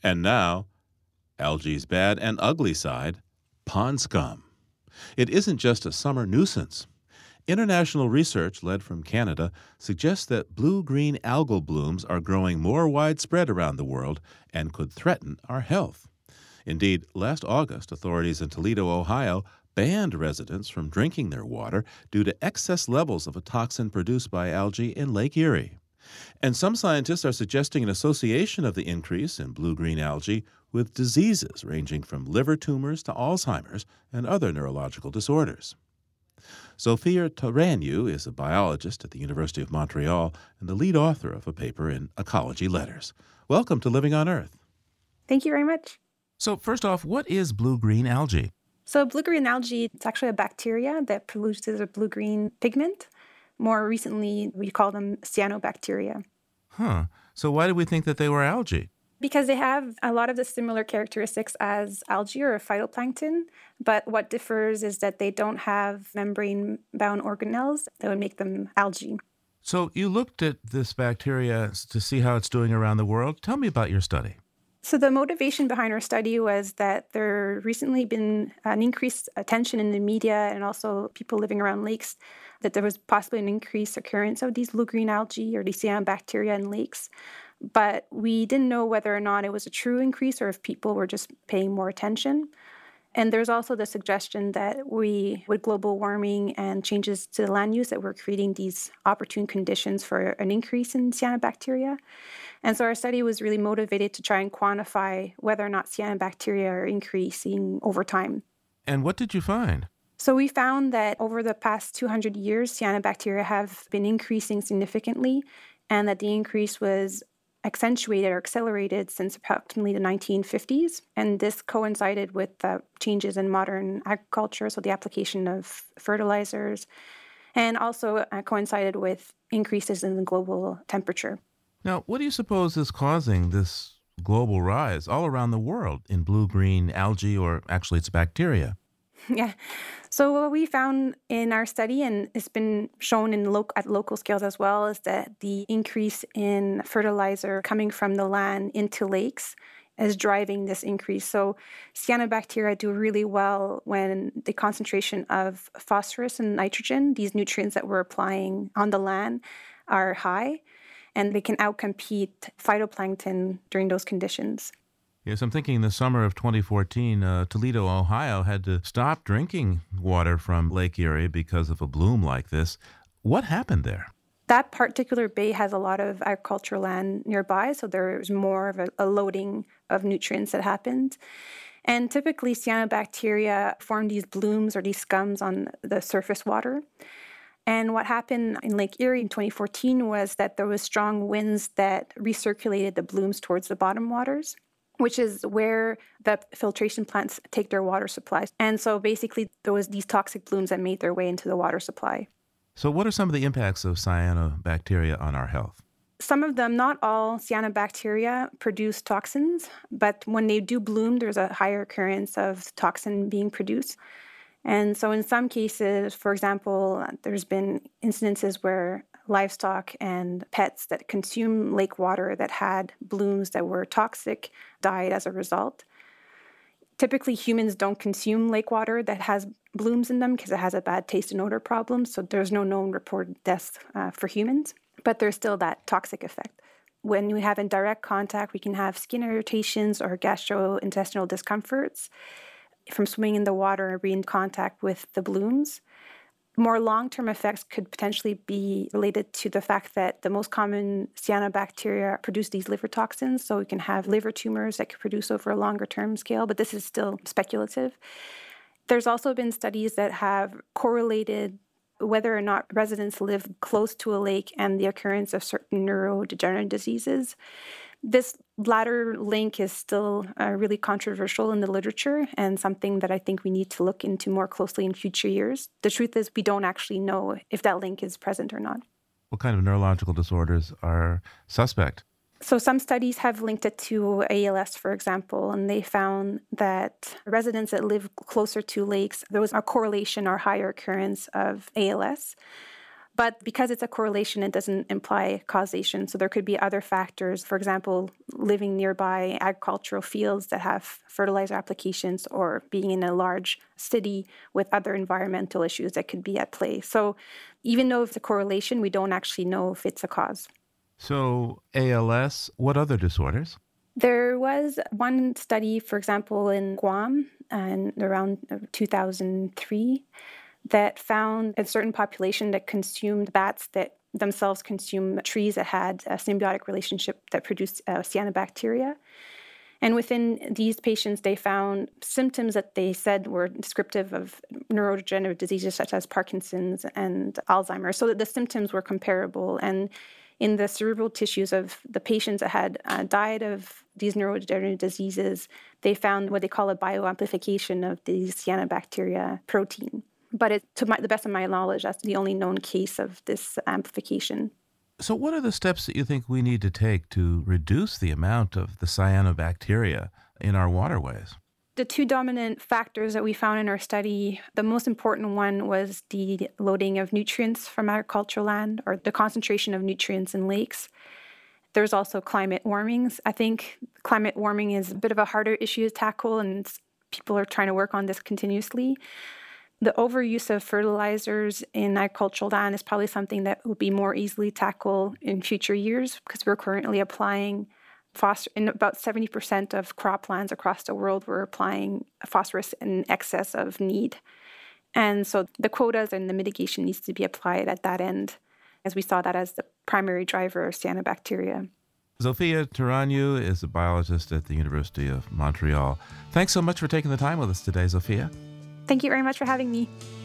And now, algae's bad and ugly side, pond scum. It isn't just a summer nuisance. International research, led from Canada, suggests that blue-green algal blooms are growing more widespread around the world and could threaten our health. Indeed, last August, authorities in Toledo, Ohio, banned residents from drinking their water due to excess levels of a toxin produced by algae in Lake Erie. And some scientists are suggesting an association of the increase in blue-green algae with diseases ranging from liver tumors to Alzheimer's and other neurological disorders. Sophia Taraniu is a biologist at the University of Montreal and the lead author of a paper in Ecology Letters. Welcome to Living on Earth. Thank you very much. So first off, what is blue-green algae? So blue-green algae, it's actually a bacteria that produces a blue-green pigment. More recently, we call them cyanobacteria. So why do we think that they were algae? Because they have a lot of the similar characteristics as algae or phytoplankton, but what differs is that they don't have membrane-bound organelles that would make them algae. So you looked at this bacteria to see how it's doing around the world. Tell me about your study. So the motivation behind our study was that there recently been an increased attention in the media and also people living around lakes that there was possibly an increased occurrence of these blue-green algae or these cyanobacteria in lakes. But we didn't know whether or not it was a true increase or if people were just paying more attention. And there's also the suggestion that with global warming and changes to the land use, that we're creating these opportune conditions for an increase in cyanobacteria. And so our study was really motivated to try and quantify whether or not cyanobacteria are increasing over time. And what did you find? So we found that over the past 200 years, cyanobacteria have been increasing significantly, and that the increase was accentuated or accelerated since approximately the 1950s. And this coincided with the changes in modern agriculture, so the application of fertilizers, and also coincided with increases in the global temperature. Now, what do you suppose is causing this global rise all around the world in blue-green algae, or actually it's bacteria? Yeah. So what we found in our study, and it's been shown at local scales as well, is that the increase in fertilizer coming from the land into lakes is driving this increase. So cyanobacteria do really well when the concentration of phosphorus and nitrogen, these nutrients that we're applying on the land, are high, and they can outcompete phytoplankton during those conditions. Yes, I'm thinking the summer of 2014, Toledo, Ohio had to stop drinking water from Lake Erie because of a bloom like this. What happened there? That particular bay has a lot of agricultural land nearby, so there's more of a loading of nutrients that happened. And typically, cyanobacteria form these blooms or these scums on the surface water. And what happened in Lake Erie in 2014 was that there was strong winds that recirculated the blooms towards the bottom waters, which is where the filtration plants take their water supplies. And so basically, there was these toxic blooms that made their way into the water supply. So what are some of the impacts of cyanobacteria on our health? Some of them, not all cyanobacteria produce toxins, but when they do bloom, there's a higher occurrence of toxin being produced. And so in some cases, for example, there's been incidences where livestock and pets that consume lake water that had blooms that were toxic died as a result. Typically, humans don't consume lake water that has blooms in them because it has a bad taste and odor problem, so there's no known reported deaths for humans, but there's still that toxic effect. When we have in direct contact, we can have skin irritations or gastrointestinal discomforts from swimming in the water or being in contact with the blooms. More long-term effects could potentially be related to the fact that the most common cyanobacteria produce these liver toxins, so we can have liver tumors that could produce over a longer-term scale, but this is still speculative. There's also been studies that have correlated whether or not residents live close to a lake and the occurrence of certain neurodegenerative diseases. This latter link is still really controversial in the literature and something that I think we need to look into more closely in future years. The truth is we don't actually know if that link is present or not. What kind of neurological disorders are suspect? So some studies have linked it to ALS, for example, and they found that residents that live closer to lakes, there was a correlation or higher occurrence of ALS. But because it's a correlation, it doesn't imply causation. So there could be other factors, for example, living nearby agricultural fields that have fertilizer applications or being in a large city with other environmental issues that could be at play. So even though it's a correlation, we don't actually know if it's a cause. So ALS, what other disorders? There was one study, for example, in Guam and around 2003 that found a certain population that consumed bats that themselves consume trees that had a symbiotic relationship that produced cyanobacteria. And within these patients, they found symptoms that they said were descriptive of neurodegenerative diseases such as Parkinson's and Alzheimer's, so that the symptoms were comparable. And in the cerebral tissues of the patients that had died of these neurodegenerative diseases, they found what they call a bioamplification of the cyanobacteria protein. But the best of my knowledge, that's the only known case of this amplification. So what are the steps that you think we need to take to reduce the amount of the cyanobacteria in our waterways? The two dominant factors that we found in our study, the most important one was the loading of nutrients from agricultural land, or the concentration of nutrients in lakes. There's also climate warmings. I think climate warming is a bit of a harder issue to tackle, and people are trying to work on this continuously. The overuse of fertilizers in agricultural land is probably something that will be more easily tackled in future years, because we're currently applying phosphorus in about 70% of croplands across the world. We're applying phosphorus in excess of need. And so the quotas and the mitigation needs to be applied at that end, as we saw that as the primary driver of cyanobacteria. Zofia Turanu is a biologist at the University of Montreal. Thanks so much for taking the time with us today, Zofia. Thank you very much for having me.